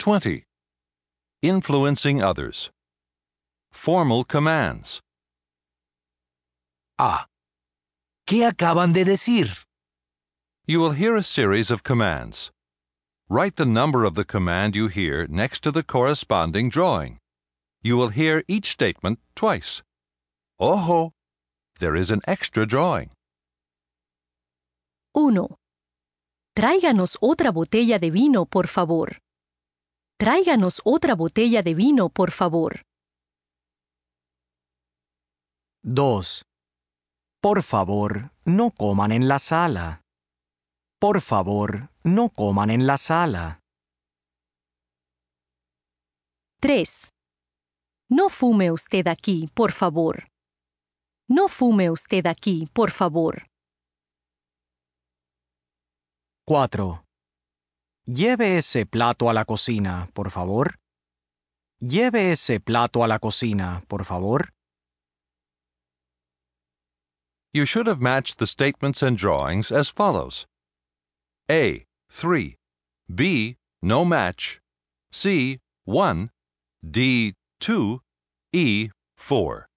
20. Influencing others. Formal commands. A. ¿Qué acaban de decir? You will hear a series of commands. Write the number of the command you hear next to the corresponding drawing. You will hear each statement twice. Ojo! There is an extra drawing. 1. Tráiganos otra botella de vino, por favor. Tráiganos otra botella de vino, por favor. 2. Por favor, no coman en la sala. Por favor, no coman en la sala. 3. No fume usted aquí, por favor. No fume usted aquí, por favor. 4. Lleve ese plato a la cocina, por favor. Lleve ese plato a la cocina, por favor. You should have matched the statements and drawings as follows. A. 3. B. No match. C. 1. D. 2. E. 4.